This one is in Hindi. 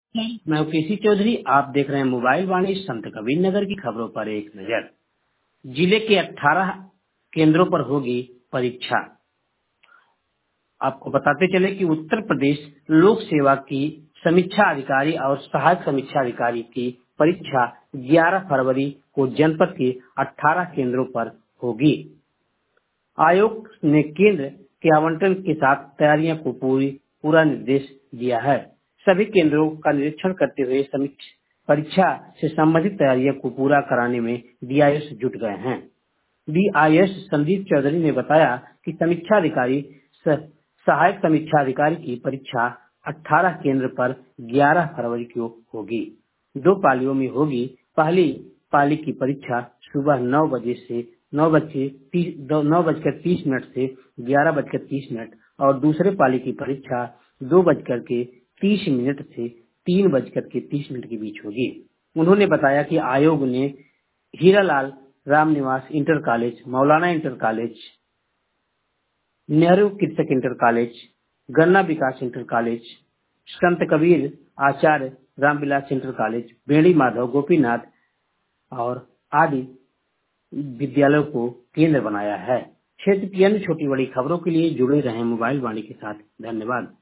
मैं हूं केसी चौधरी। आप देख रहे हैं मोबाइल वाणी संत कबीर नगर की खबरों पर एक नजर। जिले के 18 केंद्रों पर होगी परीक्षा। आपको बताते चले कि उत्तर प्रदेश लोक सेवा की समीक्षा अधिकारी और सहायक समीक्षा अधिकारी की परीक्षा 11 फरवरी को जनपद के 18 केंद्रों पर होगी। आयोग ने केंद्र के आवंटन के साथ तैयारियों को पूरा निर्देश दिया है। सभी केंद्रों का निरीक्षण करते हुए परीक्षा से संबंधित तैयारियों को पूरा कराने में डीआईएस जुट गए हैं। डीआईएस संदीप चौधरी ने बताया कि समीक्षा अधिकारी सहायक समीक्षा अधिकारी की परीक्षा 18 केंद्र पर 11 फरवरी को होगी। 2 पालियों में होगी। पहली पाली की परीक्षा सुबह 9:30 से 11:30 और दूसरे पाली की परीक्षा 2:30 से 3:30 के बीच होगी। उन्होंने बताया कि आयोग ने Hiralal Ramniwas inter college, Maulana inter college, Nehru कृषक इंटर कॉलेज, गन्ना विकास inter college, Sant Kabir Acharya Ramvilas inter college, बेड़ी माधव गोपीनाथ और आदि विद्यालयों को केंद्र बनाया है। क्षेत्र की अन्य छोटी बड़ी खबरों के लिए जुड़े रहें मोबाइल वाणी के साथ। धन्यवाद।